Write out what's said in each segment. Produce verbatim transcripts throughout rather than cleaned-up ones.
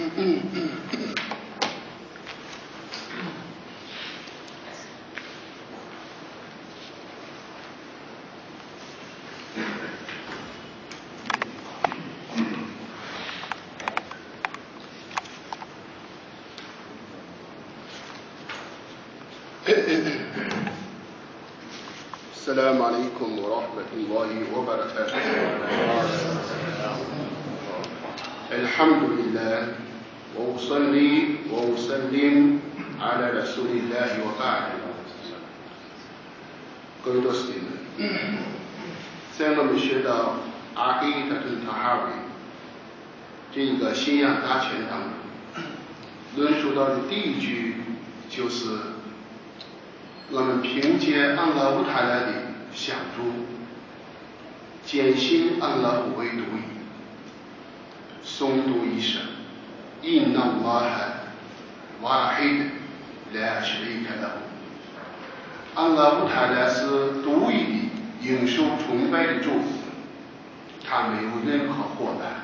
السلام عليكم ورحمة الله وبركاته. الحمد لله وأصلي وأسلم على رسول الله وبعد。各位读者们，在我们学到阿基达顿塔哈维这个信仰大全当中，论述到的第一句就是我们凭借安拉乌塔拉的相助，坚信安拉无为独一，诵读一声因那拉哈瓦黑的来是离开了。安拉乌塔拉是独一的应受崇拜的祝福，他没有任何伙伴。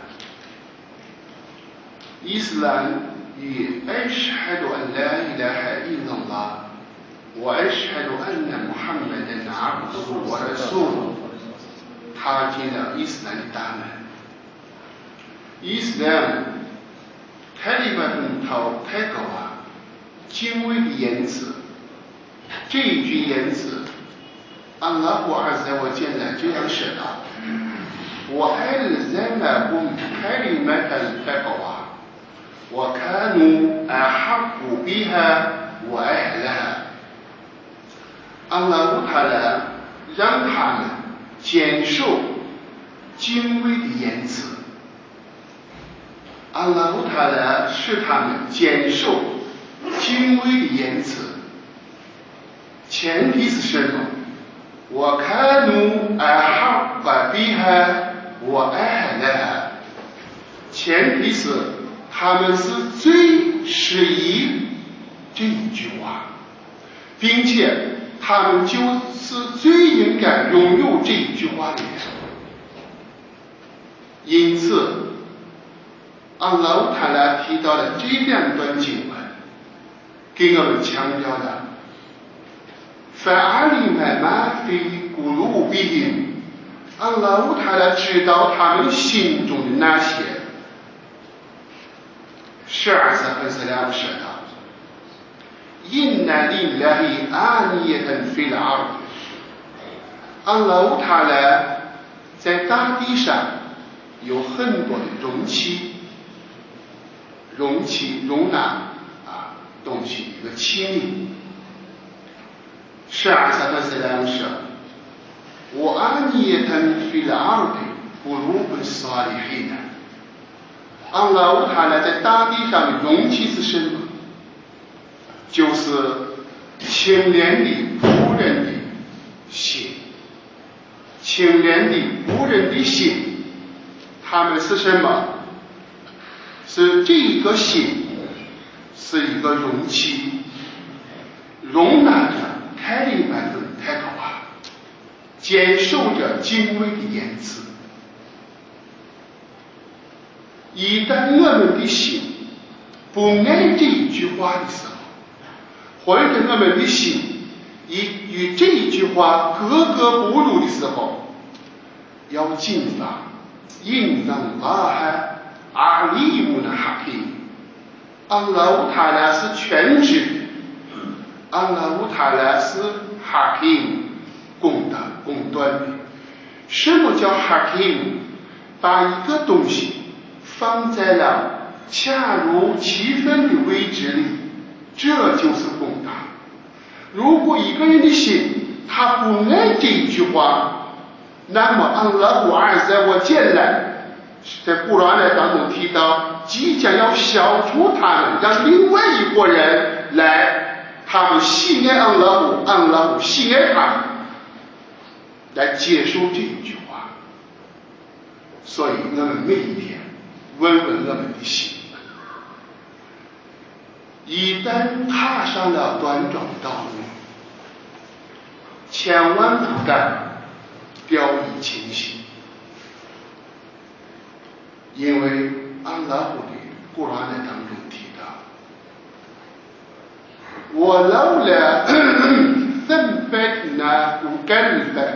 伊斯兰以艾什哈杜安拉伊拉哈伊拉拉وأشهد أن محمدا عبده ورسوله 踏进了伊斯兰的大门。伊斯兰开里巴顿套开高啊，敬畏的言辞，这一句言辞，安拉胡阿在我见来这样说道：我ألزمهم كلمة التقوى وكانوا أحق بها وأهلها。安拉乌塔拉让他们坚守敬畏的言辞，安拉乌塔拉使他们坚守敬畏的言辞，前提是什么？我看努阿哈巴比哈我爱了，前提是他们是最适宜这一句话，并且他们就是最应该拥有这一句话的人。因此安拉乌塔拉提到了这两段经文，给我们强调了فَعَلِمَ مَا فِي قُلُوبِهِمْ，安拉乌塔拉知道他们心中的那些。十二三分四两说道إن لله آنية في الأرض，安拉乌塔拉在大地上有很多的容器，容器容纳啊东西一个器皿。十二三分四两说وآنية في الأرض قلوب الصالحين，安拉乌塔拉在大地上的容器是什么？就是清廉的仆人的心，清廉的仆人的心，他们是什么？是这个心是一个容器，容纳着开里般的太高啊，坚守着敬畏的言辞。一旦我们的心不爱这一句话的时候，或者我们的心以与这一句话格格不入的时候，要谨防因那拉哈阿里姆的哈皮，安拉乌塔拉是全知的，安拉乌塔拉是哈皮公的公断的。什么叫哈皮？把一个东西放在了恰如其分的位置里，这就是公道。如果一个人的心他不爱这一句话，那么安拉胡阿在我见来在古兰来当中提到，即将要消除他们，让另外一拨人来，他们喜爱安拉胡，安拉胡喜爱他们，来接受这一句话。所以我们每一天问问我们的心，一旦踏上了端庄的道路，千万不敢掉以轻心，因为安拉胡的古兰的当中提到，我老了三百那五干百，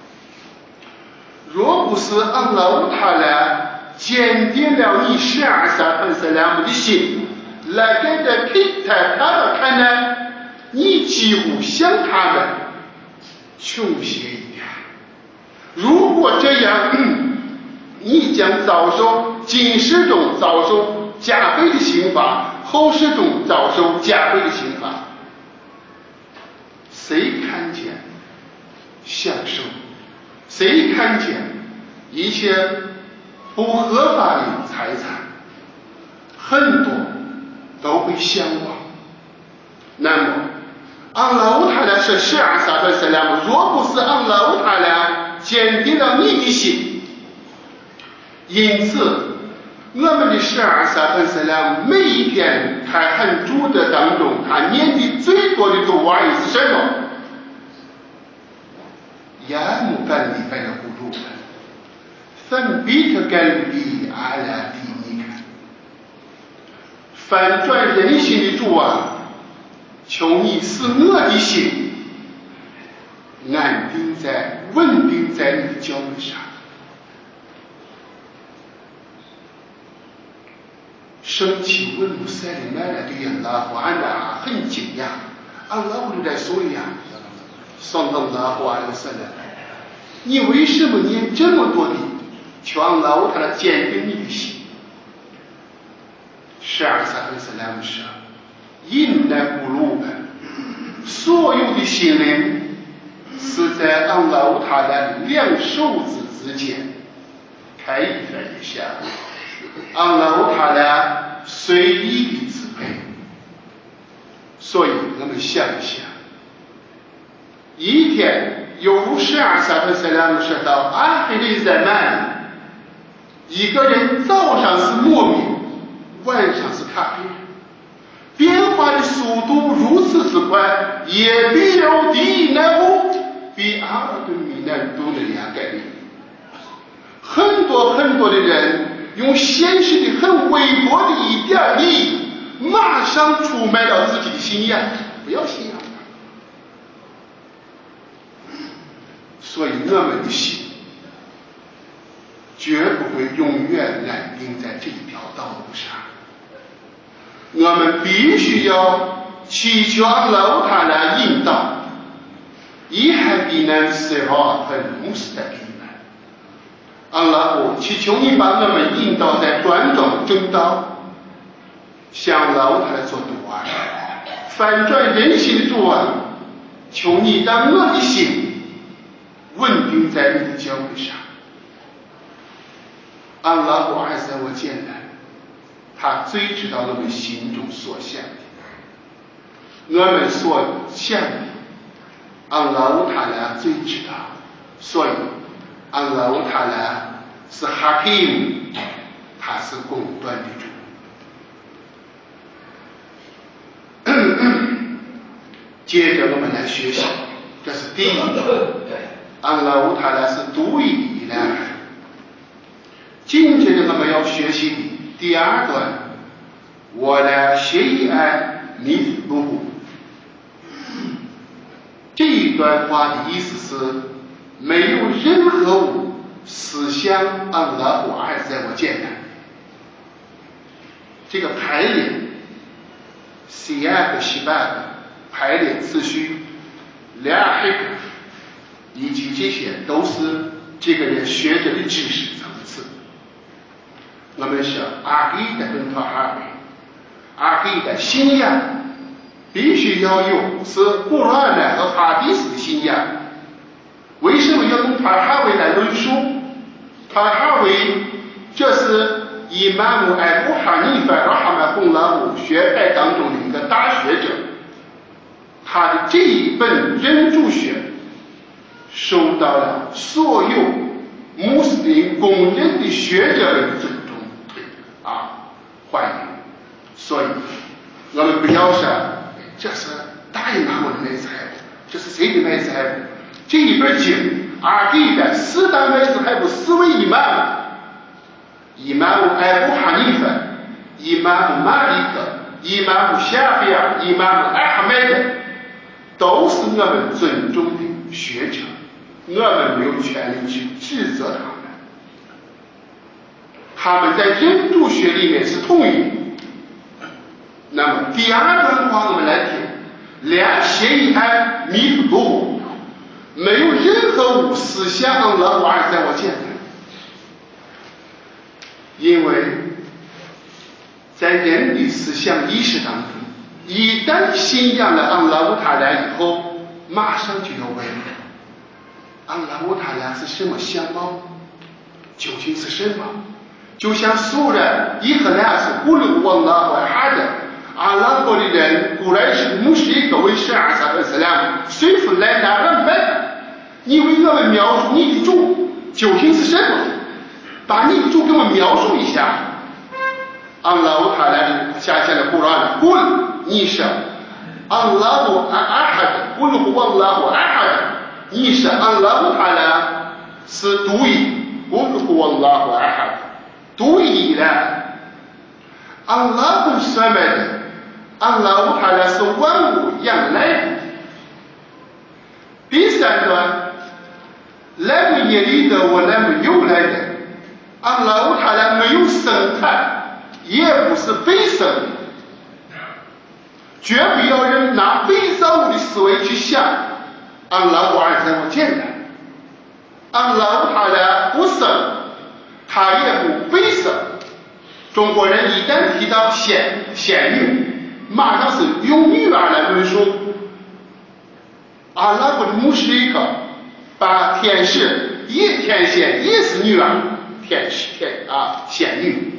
若不是安拉他来坚定了你十二三分三两的心，来给的平台他的看呢，你几乎像他们穷些一点。如果这样，你将遭受今世中遭受加倍的刑罚，后世中遭受加倍的刑罚。谁看见享受，谁看见一切不合法的财产，很多都会向往。那么安拉乌塔拉是十二三分三两，若不是安拉乌塔拉坚定了你的心，因此我们的十二三分三两每一天他很主的当中，他念的最多的读啊是什么？呀木干里边的葫芦分比特干比阿拉蒂尼看，反转人心的主啊，求你使我的心安定在稳定在你的脚本上。生气问穆塞里麦来对安拉和安拉很惊讶，安拉不就在说呀，上到拉和安拉塞来，你为什么念这么多的求安拉他来坚定你的心？十二三分三两是因来不入的，所有的心灵是在安拉他的两手指之间开一分一下，安拉他的随意的支配。所以我们想一想，一天有十二三分三两是到阿黑的人们，一个人早上是莫名，晚上是咖啡，变化的速度如此之快，也比有第难步，比阿尔顿米难度的两改变。很多很多的人用现实的很微薄的一点利益，马上出卖了自己的信仰，不要信仰。所以我们的心绝不会永远安定在这一条道路上，我们必须要祈求安拉他来引导，以海比南斯哈和穆斯的平安。安拉我祈求你把我们引导在端正正道，向老他来做独爱，反转人心的主啊，求你让我的心稳定在你的脚背上。安拉我爱在我简单，他最知道我们心中所想的，我们所想的，安拉我他俩最知道。所以安拉我他俩是哈kim，他是公断的主。接着我们来学习，这是第一个。安拉乌塔拉是独一的呢。紧接着我们要学习的第二段，我来学一爱弥路。这一段话的意思是，没有任何物是像安拉乌爱在我简单。这个排列，西安和西半排列次序，俩黑个。以及这些都是这个人学者的知识层次。我们说阿基的跟他哈维，阿基的信仰必须要有是古兰的和哈迪斯的信仰。为什么要用他哈维来论述？他哈维这是以曼姆艾布哈尼法和哈曼洪拉姆学派当中的一个大学者，他的这一本人主学受到了所有穆斯林公认的学者的尊重啊欢迎。所以我们不要说这是大伊玛目的麦子海布，这是谁的麦子海布？这一本经阿给的四大麦子海布四位伊玛目，伊玛目艾布哈尼法， 伊玛目马里克、伊玛目夏比亚、伊玛目艾哈迈德，都是我们尊重的学者，我们没有权利去指责他们。他们在印度学里面是统一。那么第二段话我们来听，两协议案弥不多，没有任何无思想安拉瓦尔在我见来，因为在人的思想意识当中，一旦信仰了安拉乌塔拉以后，马上就要问安拉乌塔拉是什么相貌，究竟是什么？就像苏人伊赫拉是古鲁旺拉怀哈的阿拉伯的人，古来是穆斯林各位是阿萨克斯拉说服来拿人问，你为我们描述你的主究竟是什么？把你的主给我描述一下。安拉乌塔拉的下下的古兰，古你是安拉乌阿阿哈的，古鲁旺拉乌阿哈的，你是安拉乌塔拉是独一，古鲁旺拉乌阿哈的。独一的，安拉不是什么的，安拉乌塔拉是万物养来的。第三段，来不耶利的，我来不又来的，安拉乌塔拉没有生产，也不是被生的，绝不要人拿被造物的思维去想，安拉乌尔在我简单，安拉乌塔拉不生。他也不背生。中国人一旦提到仙仙女，马上是用女儿来论述。阿拉伯的穆斯林克把天使也天仙也是女儿，天使天啊仙女，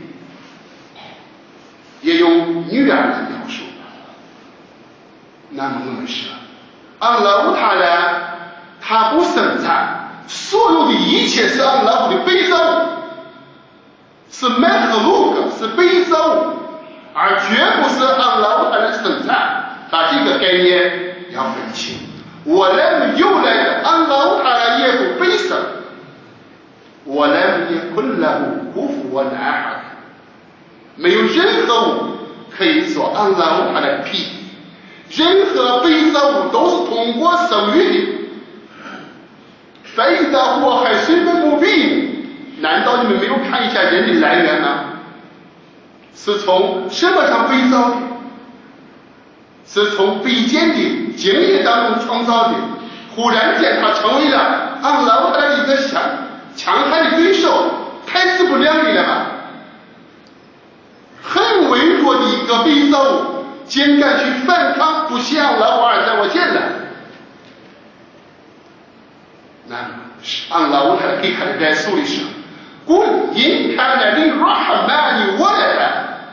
也用女儿来描述。那么我们说，阿拉乌塔拉他不生产，所有的一切是阿拉伯的被造物。是麦克鲁克，是被造物，而绝不是按老他的生产。把这个概念要分清。我来又来的，按老他也不被生，我来也困了辜负我男孩，没有任何物可以说按老他的屁，任何被造物都是通过生育的。非得祸害谁的目的？难道你们没有看一下人的来源吗？是从什么上被造的？是从卑贱的经验当中创造的。忽然间他成为了按老他的一个强强悍的对手，太自不量力了吧？很微弱的一个被造物，竟敢去反抗，不像老瓦尔在我见来。那按老他给他的来说的是。قل إن كان للرحمن ولدا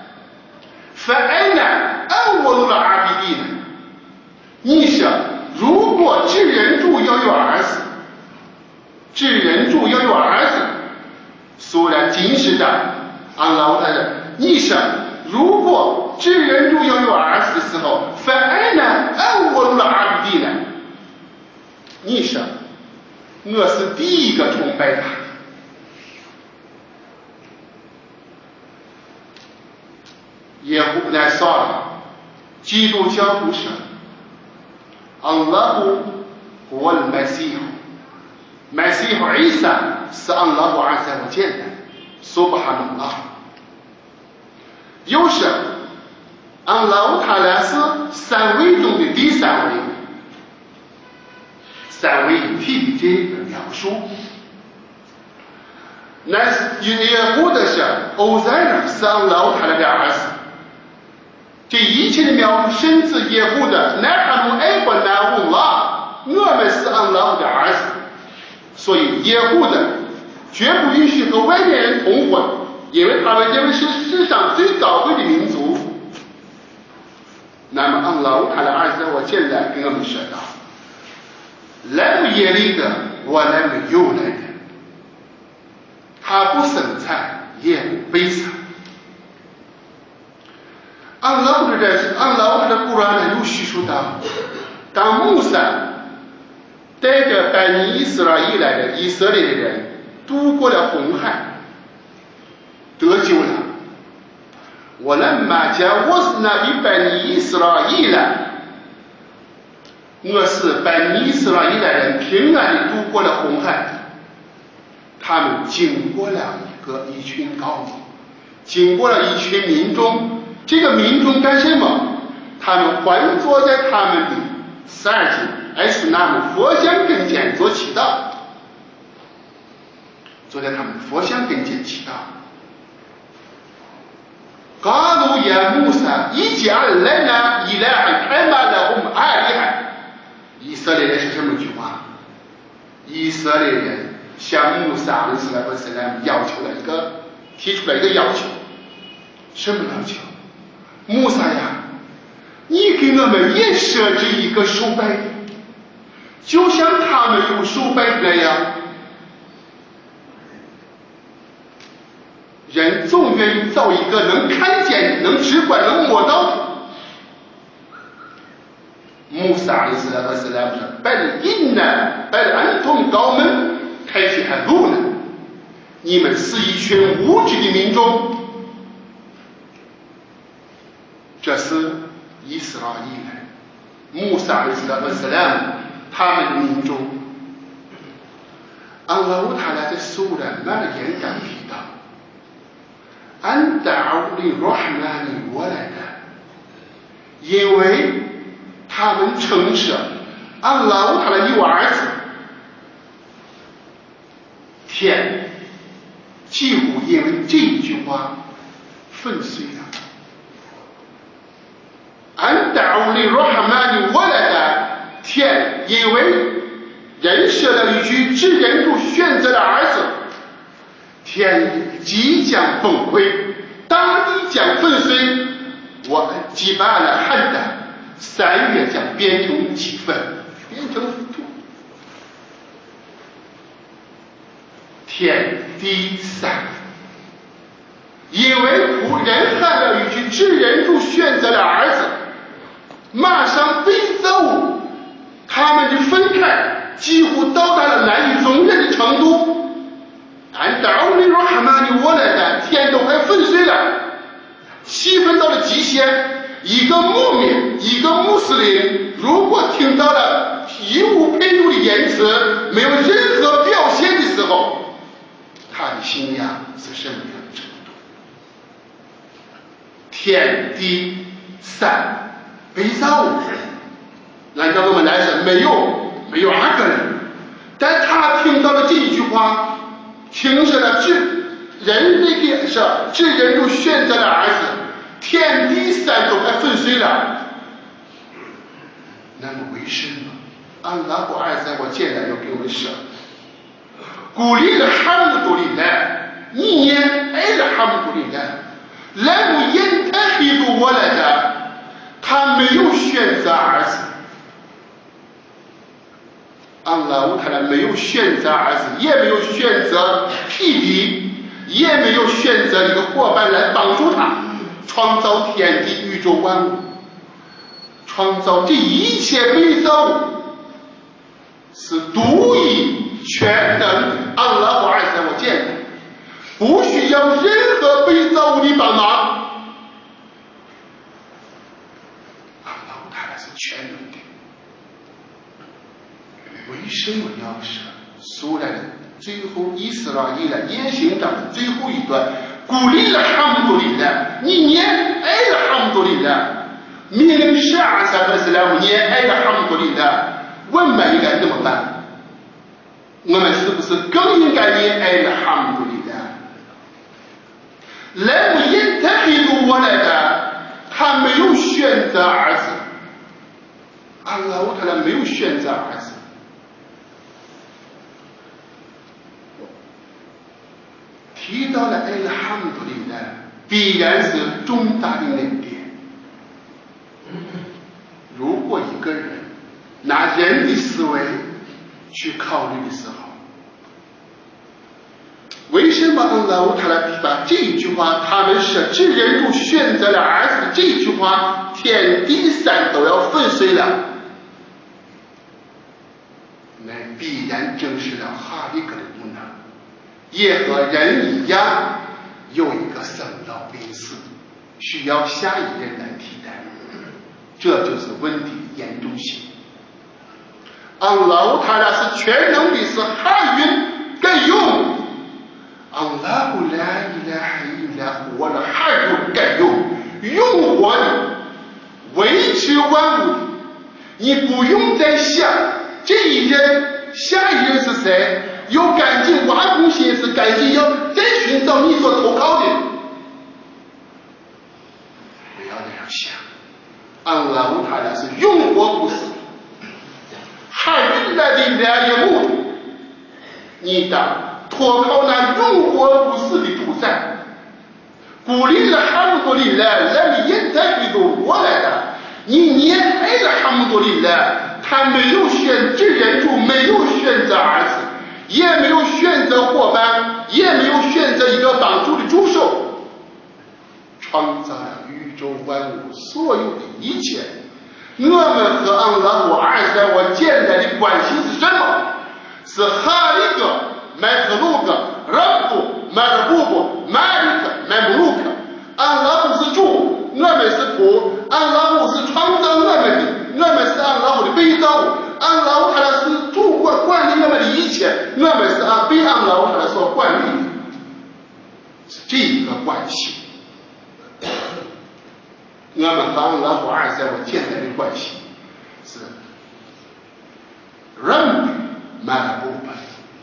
فأنا أول العابدين。你说，如果至人主要有儿子，至人主要有儿子，虽然今世的安拉他的，你说，如果至人主要有儿子的时候，فأنا أول العابدين。你说，我是第一个崇拜他。耶胡来说了，基督教徒说，安拉布和麦西胡，麦西胡伊萨是安拉布尔在我见的，苏巴哈努拉。有时，安拉乌塔拉是三位中的第三位，三位一体的这个描述。那是耶胡的是欧塞尔是安拉乌塔拉的儿子。这一切的描述，甚至耶户的乃哈努爱过南乌拉，我们是安拉的儿子，所以耶户的绝不允许和外面人通婚，因为他们认为是世上最高贵的民族。那么安拉他的儿子，我现在跟我们说道：来不耶利的，我来不又来的，他不生产，也不悲惨。按老的人，按老的古兰呢有叙述到，当穆萨带着拜尼以色列来的以色列的人渡过了红海，得救了。 ولما جاوزنا ببني إسرائيل，我是本以色列人平安地度过了红海，他们经过了一个一群高民，经过了一群民众，这个民众干什么？他们环坐在他们的十二经艾斯纳姆佛像跟前做祈祷，坐在他们的佛像跟前祈祷。قالوا يا موسى اجعل لنا إلها كما لهم آلهة。以色列人是什么句话？以色列人向穆萨阿里斯莱和斯莱姆要求了一个，提出了一个要求。什么要求？穆萨呀，你给我们也设置一个手摆，就像他们有手摆那样。人总愿意造一个能看见、能直观、能摸到的。穆萨阿里斯莱和斯莱姆说：“本因呢，本安同高门开启还路呢，你们是一群无知的民众。”这是以色列人，穆萨阿里斯莱和斯莱姆他们的民众。安拉乌塔拉在苏兰曼的演讲提到。安达乌里罗哈曼里我来的，因为他们承认安拉乌塔拉有儿子，天几乎因为这一句话粉碎了。安达乌里罗哈曼里我来的，天因为人设了一句只人主选择的儿子。天即将崩溃，大地将粉碎，我击败了汉的，三月将变成齑粉，变成腐土。天地散，因为仆人喊了一句只人主选择了儿子，马上被揍，他们就分开，几乎到达了难以容忍的程度。按道理说，哈马尼我来的天都快粉碎了，气氛到了极限。一个牧民，一个穆斯林，如果听到了义无配度的言辞，没有任何表现的时候，他的信仰是什么样的程度？天地三被造，按照我们来说，没有没有二个人，但他听到了这一句话。听着了，只人类的是只人主选择了儿子，天地三都快粉碎了。那么为什么安拉不儿子我简单要给我们说，鼓励了哈姆杜里来，你也爱了哈姆杜里来，来不因他黑度我来的，他没有选择儿子。安拉乌塔拉没有选择儿子，也没有选择弟弟，也没有选择一个伙伴来帮助他创造天地宇宙万物，创造这一切被造物是独一全能的。安拉我儿子我见的，不需要任何被造物的帮忙。安拉乌塔拉是全能的。为什么要说苏莱的最后以色列人言行章的最后一段鼓励了哈姆杜里来，你也爱了哈姆杜里来，命令十二三和斯莱姆，你也爱了哈姆杜里来，我们应该怎么办？我们是不是更应该也爱了哈姆杜里来？来不因他给度我来的，他没有选择儿子，安拉乌塔拉没有选择儿子。提到了艾拉哈姆杜里来，必然是重大的恩典。如果一个人拿人的思维去考虑的时候，为什么安拉乌塔拉把这一句话，他们是只人主选择了儿子的这一句话，天地三都要粉碎了？那必然证实了哈利格的不能。也和人一样有一个生老病死， 需要下一任来替代，这就是问题严重性。安拉他俩是全能的，是海运该用。安拉不来一来还一来活了，海运该用，用活的，维持万物的。你不用再想这一人下一人是谁，有赶紧挖空心思，赶紧要再寻找你所投靠的。不要这样想，安拉他俩是永活不死，海运来的两眼目的，你当托靠那永活不死的主宰，鼓励了哈姆多利来，让你也在回头过来的。你念爱了哈姆多利来，他没有选择人主，没有选择儿子，也没有选择伙伴，也没有选择一个帮助的助手，创造了宇宙万物所有的一切。我们和安拉我二三我简单的关系是什么？是哈里格、麦克鲁克、拉布、麦克布布、麦里克、麦布鲁克。安拉不是主，我们是仆。安拉不是创造我们的，我们是安拉我的被造物。安拉他俩是主管管理我们的一切，我们是按被安拉他俩所管理的，是这一个关系。我们和安拉和二三我简单的关系是人的马布本，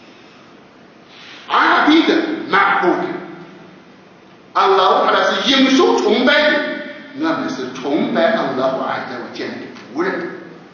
阿比的马布本。安拉他俩是应受崇拜的，我们是崇拜安拉和二三我简单的仆人。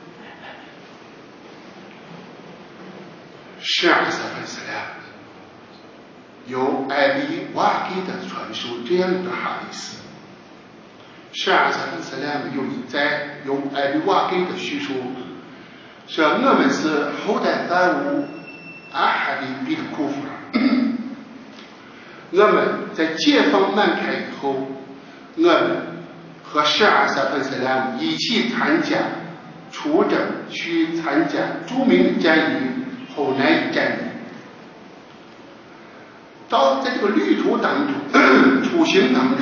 十二三分四两，由艾比瓦给的传说这样的哈里斯。十二三分四两有一在由艾比瓦给的叙述，说我们是后代万物阿哈的比的库夫尔。我们在解放满开以后，我们和十二三分四两一起参加出征，去参加著名的战役后南一战役。到在这个旅途当中，出行当中，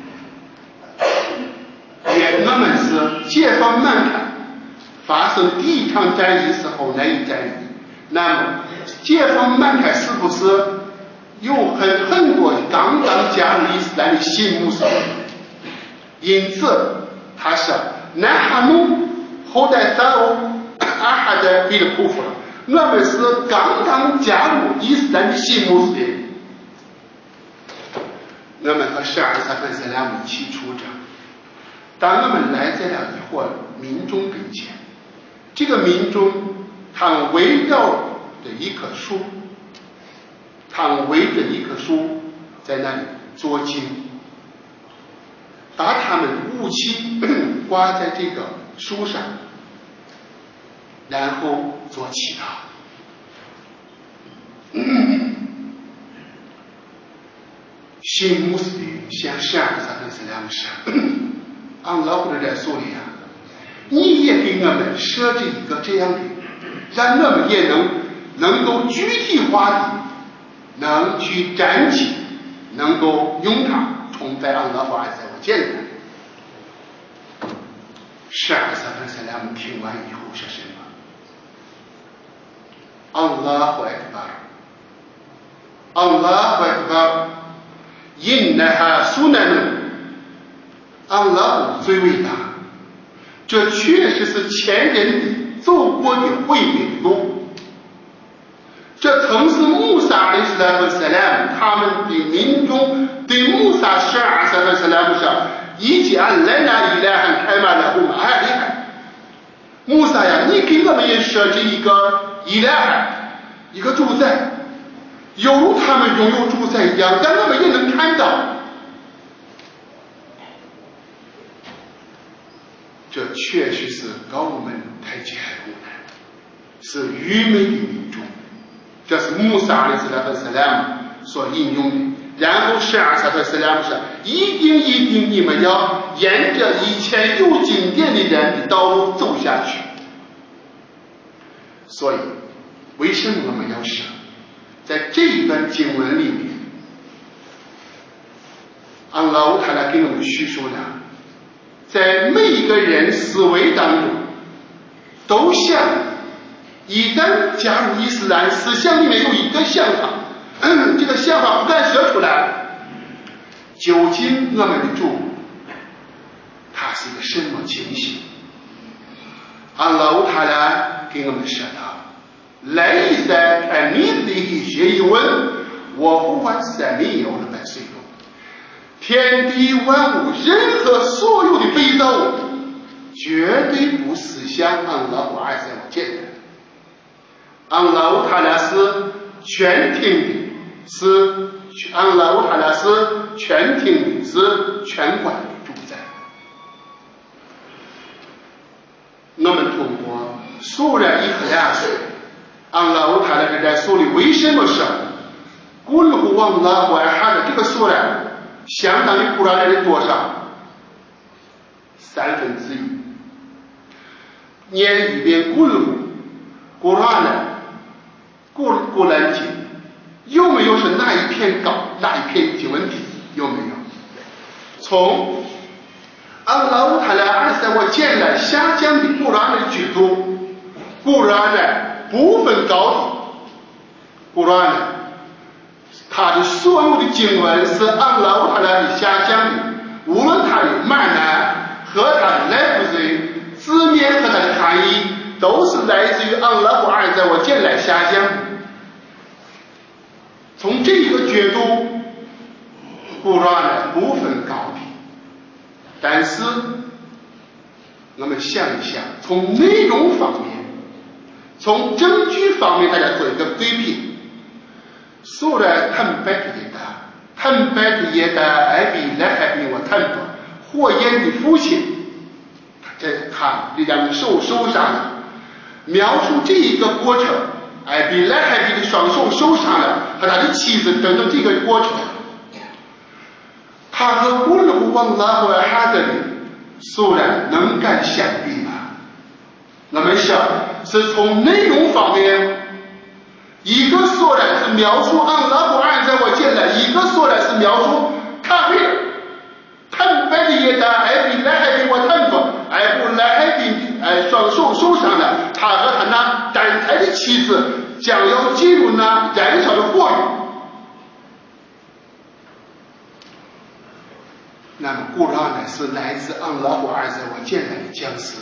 也我们是解放满开发生第一场战役是后南一战役。那么解放满开是不是有很很多刚刚加入伊斯兰的新穆斯林？因此他说南哈努后代三欧阿哈的比的库夫了，我们是刚刚加入伊斯兰的新穆斯林。我们和十二三分三两一起出征，当我们来在了一伙民众跟前，这个民众他们围绕着一棵树，他们围着一棵树在那里做经，把他们的武器挂在这个树上，然后做祈祷。新穆斯林向十二三分三两说：“安拉或者在说里啊，你也给我们设置一个这样的，让我们也能能够具体化的，能去站起，能够用它崇拜安拉和爱在我简单。”十二三分三两听完以后说什么？安拉和艾克巴，安拉和艾克巴。因那哈苏南人，安拉最伟大，这确实是前人的走过的毁灭的路。这曾是穆萨的斯拉和塞兰他们的民众对穆萨十二三和塞兰上以及按来那一来还开满了红海厉害。穆萨呀，你给我们也设置一个伊来海，一个主宰。犹如他们拥有主宰一样，让我们也能看到，这确实是高门太极海无奈，是愚昧的民众。这是穆萨阿里斯兰和斯兰所引用的。然后十二萨和斯兰说：“一定一定，你们要沿着以前有经典的人的道路走下去。”所以，为什么我们要说？在这一段经文里面， 安拉他来给我们叙述了，在每一个人思维当中，都像一旦加入伊斯兰思想里面有一个想法，嗯、这个想法不敢说出来，究竟我们的主他是一个什么情形？安拉他来给我们说道：“来在看你的学问，我不管三米有的百岁多。”天地万物，任何所有的被造物，绝对不是像安拉胡爱在我简单。安拉他俩是全听的，是安拉他俩是全听的，是全管的主宰。我们通过苏然伊克亚说，安拉他俩在说里为什么说古鲁胡王拉胡爱哈的这个苏然？相当于古兰经的多少？三分之一。念一遍古鲁古兰的古古兰经，有没有是哪一篇高，哪一篇经文低？有没有？从安拉他来二三我简来下降的古兰的剧组，古兰的不分高低，古兰的。他的所有的经文是按照他来的下降的，无论他的满难和他的来不人字面和他的含义，都是来自于安拉胡尔在我简来下降的。从这一个角度，古兰呢不分高低，但是我们想一想，从内容方面，从证据方面，大家做一个对比。苏然坦白的也的，坦白的也的，艾比来还比我坦白，火焰的父亲，这他这两个手受伤了，描述这一个过程，艾比来还比的双手受伤了，和他的妻子等等这个过程，他和古鲁王拉胡尔哈德的苏然能敢相比吗？我们想是从内容方面。一个说来是描述安拉不按在我进来，一个说来是描述咖啡坦白的也的，艾比来还比我坦白，艾布来还比哎双手受伤了，他和他那单胎的妻子将要进入那燃烧的火域。那么古兰呢是来自安拉不按在我进来的讲师，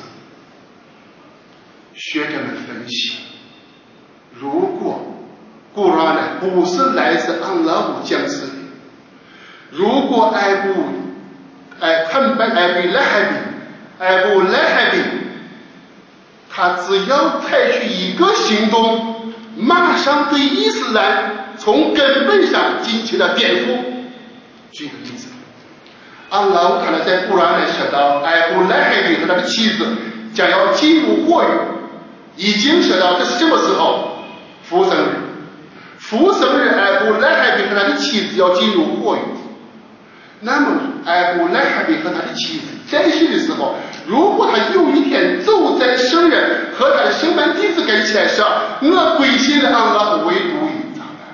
学者们分析。如果古兰呢不是来自安拉胡讲师的，如果艾布哎坦白艾比来海比艾布来海比，他只要采取一个行动，马上对伊斯兰从根本上进行了颠覆。举个例子，安拉他呢在古兰呢说到艾布来海比和他的妻子将要进入火域，已经说到这是什么时候？复生日，复生日，艾布莱海比和他的妻子要进入火域。那么，艾布莱海比和他的妻子在世的时候，如果他有一天走在圣人和他的圣门弟子跟前说：“我归信了安拉唯独一”，咋办？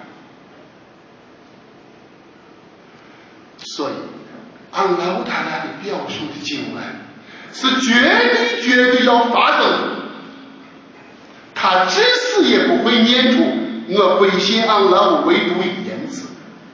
所以，安拉他那的表述的经文是绝对绝对要发生的。他至死也不会念出我归信安拉唯独一言辞。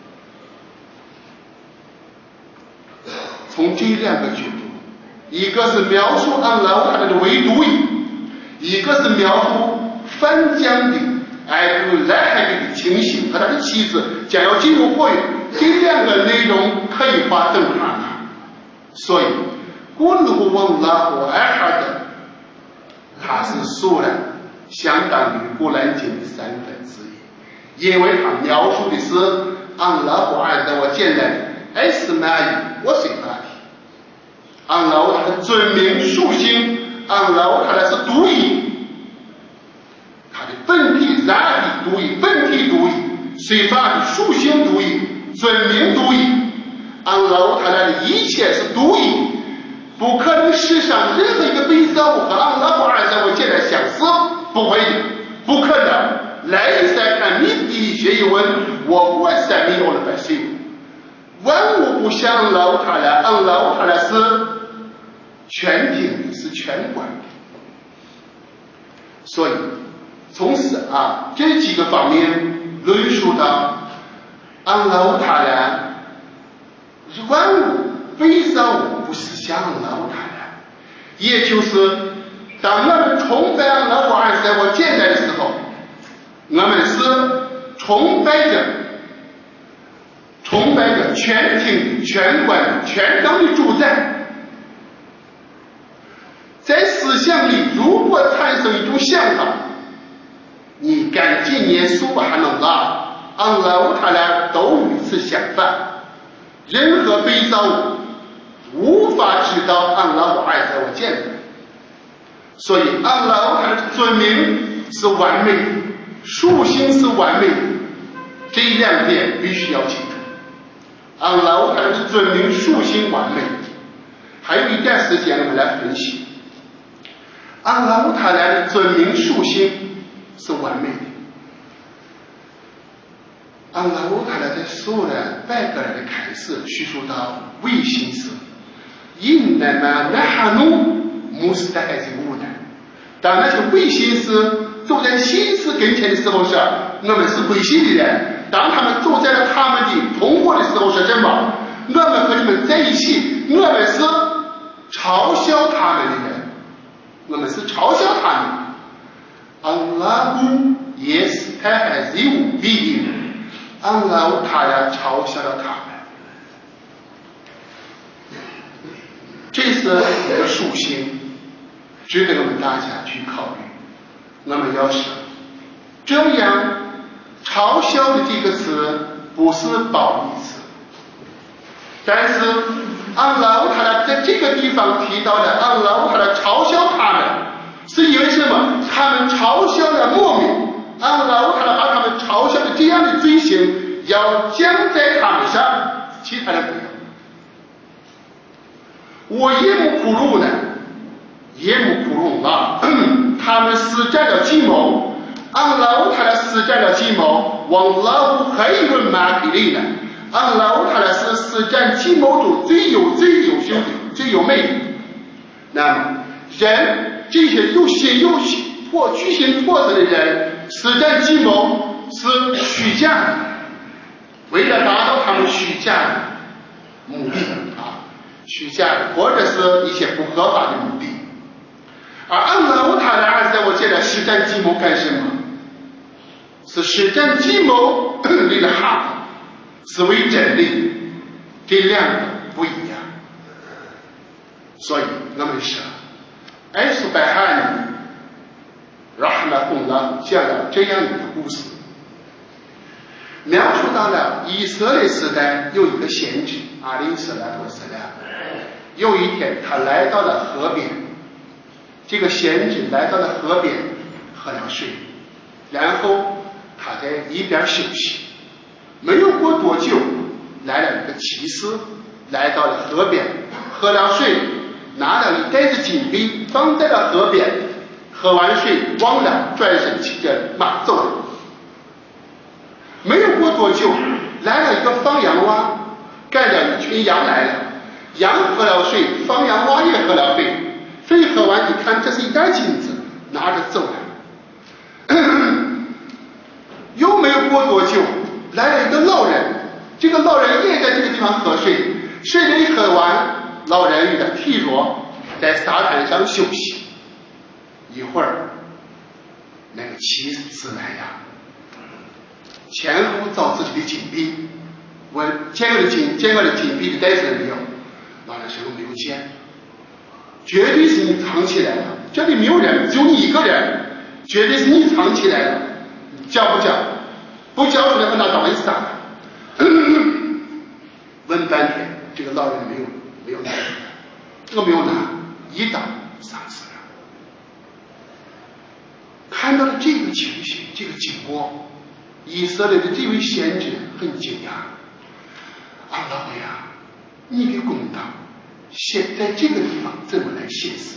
从这两个角度，一个是描述安拉他的唯独一，一个是描述翻江的艾布莱海的情形和他的妻子将要进入火域，这两个内容可以划等号。所以古鲁王拉胡艾哈德他是素然相当于古兰经的三分之一，因为他描述的是安拉胡艾的我简单的艾斯玛伊我随他的安拉他的尊名属性，安拉他的是独一，他的本体然体独一，本体独一，随法的属性独一，尊名独一，安拉他的一切是独一，不可能世上任何一个被造物和安拉胡艾的我简单相似，不会的，不可能。来一三看你的学一问，我我三没有了百岁。 万物不像老塔来，按老塔来是全听的，是全管的。所以从此啊这几个方面论述到按老塔来，万物非造物不是像老塔来，也就是当我们崇拜安拉和安塞我见在的时候，我们是崇拜着崇拜着全听全管全能的主宰。在思想里如果产生一种想法，你赶紧念苏巴哈能拉安拉他俩都与此相反，任何被造物无法知道安拉我爱在我见的，所以安拉他的尊名是完美的，属性是完美的，这两点必须要清楚。安拉他的尊名属性完美，还有一点时间我们来分析。安拉他俩的尊名属性是完美的。安拉他俩在苏兰拜格兰的开始叙述到唯心思，因那么那哈努穆斯泰是无的。当那些唯心思走在心思跟前的时候是，我们是唯心的人；当他们走在了他们的同伙的时候是什么？我们和你们在一起，我们是嘲笑他们的人。我们是嘲笑他们，安拉古也是他还是无比的，安拉他俩嘲笑了他们，这是一个属性，值得我们大家去考虑。我们要是这样，嘲笑的这个词不是褒义词，但是安拉他俩在这个地方提到的安拉他俩嘲笑他们，是因为什么？他们嘲笑了莫名，安拉他俩把他们嘲笑的这样的罪行要降在他们上，其他人不要。我耶姆苦鲁呢？耶姆苦鲁啊，他们施展了计谋，安拉他俩施展了计谋，往拉乌黑人马比利呢？安拉他俩是施展计谋中最有最优秀的、最有魅力的。那么，人这些有心有魄、居心叵测的人，施展计谋是虚假的，为了达到他们虚假的目的啊，虚假的或者是一些不合法的目的。而安拉他俩在我见来施展计谋干什么？是施展计谋为了哈。是为真理，这两个不一样。所以我们说艾苏拜哈尼拉哈马贡拉讲了这样一个故事，描述到了以色列时代有一个先知阿里斯拉托斯拉，有一天他来到了河边，这个先知来到了河边喝了水，然后他在一边休息。没有过多久，来了一个骑士，来到了河边，喝了水，拿了一袋子金币放在了河边，喝完水忘了，转身骑着马走了。没有过多久，来了一个放羊娃，赶着一群羊来了，羊喝了水，放羊娃也喝了水，水喝完一看，这是一袋金子，拿着走了。又没有过多久，来了一个老人，这个老人也在这个地方喝水，水没喝完，老人有点体弱，在沙滩上休息。一会儿，那个骑士来呀，前后找自己的金币，问捡过的金捡过的金币的袋子没有？老人说没有捡，绝对是你藏起来了，这里没有人，只有你一个人，绝对是你藏起来了，交不交？不交出来和他当一撒。问半天，这个老人没有没有拿出来，这个没有拿，一刀杀死了。看到了这个情形，这个经过，以色列的这位先知很惊讶。阿拉伯呀，你的公道现在这个地方怎么来显示？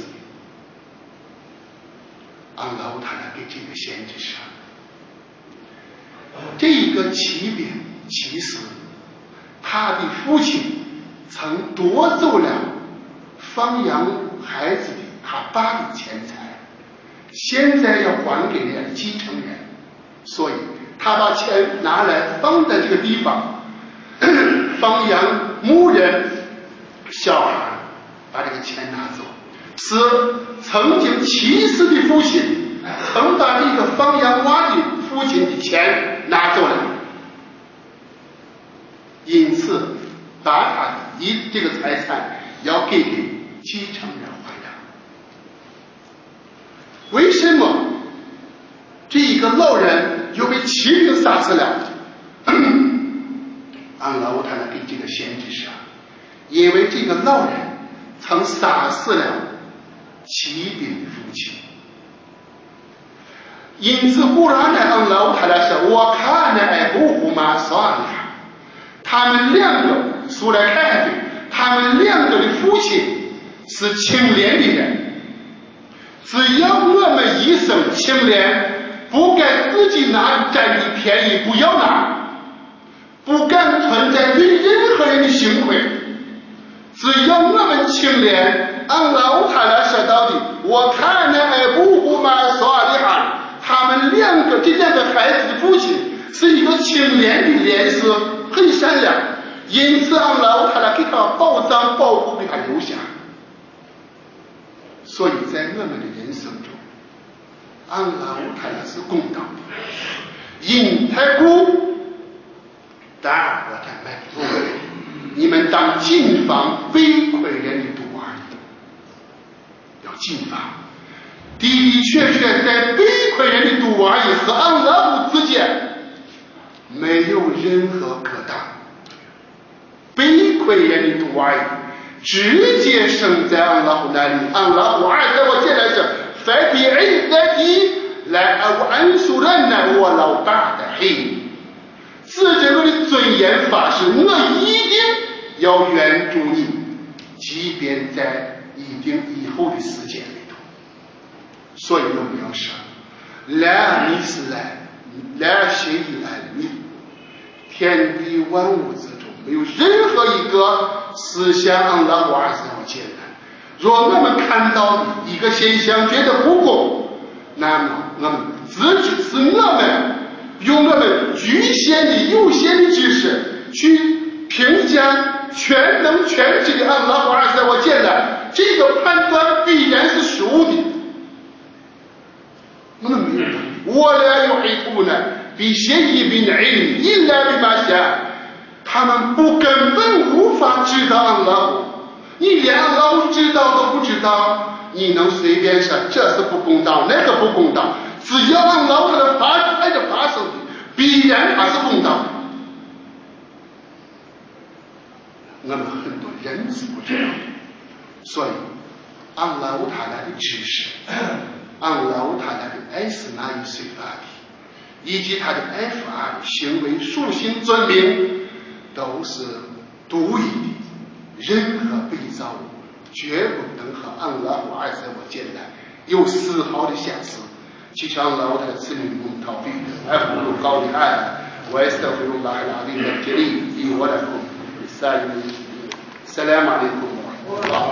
阿拉伯他来给这个先知说，这一个骑兵骑士，他他的父亲曾夺走了放养孩子的他爸的钱财，现在要还给了继承人，所以他把钱拿来放在这个地方，放养牧人小孩，把这个钱拿走。是曾经去世的父亲曾把这个放养娃的父亲的钱拿走了，因此把他的一这个财产要给给继承人还养。为什么这一个老人又被骑兵杀死了？安拉乌塔拉给这个先知说，因为这个老人曾杀死了骑兵的父亲，因此古兰的安拉乌塔拉说，我看了爱不胡马算了，他们两个苏来看的，他们两个的父亲是清廉的人，只要我们一生清廉，不该自己拿占的便宜不要拿，不敢存在对任何人的行贿，只要我们清廉，按老太太说到的，我看了爱不胡马说的哈，他们两个这两个孩子的父亲是一个清廉的脸色，很善良，因此按老太太给他保障保护，给他留下。所以在我们的人生中，按老太太是公道的，因太故但我在卖不，你们当谨防背亏人的毒而已，要谨防。的的确确在背亏人的毒而已和安拉之间没有任何可当，背亏人的毒而已直接生在安拉那里。安拉我爱在我进来是在比爱在地来我安舒人呢，我老大的黑自这个的尊严发誓，我一定要援助你，即便在一定以后的时间里头。所以我们要说，来你是来，来心意爱你，天地万物之中没有任何一个思想安拉瓦尔斯要艰难。若我们看到一个现象觉得不公，那么我们只只是我们用我们局限的有限的知识去评价全能全知的安拉瓦尔斯要艰难，这个判断必然是输的。我们没有能力，我来有黑土呢，比协议比哪里一来比马下，他们不根本无法知道安拉，你连安拉知道都不知道，你能随便说这是不公道，那个不公道？只要安拉它的发生，它的发生的，必然它是公道的。我们很多人是不知道的，所以安拉他来的知识。按老太太的爱是哪一随法的，以及他的爱法行为属性尊名，都是独一的，任何被造物绝不能和安拉和爱在我见来有丝毫的相似。祈求安拉我的赐予我们逃避أقول قولي هذا وأستغفر الله العظيم الجليل لي ولكم. السلام عليكم ورحمة الله.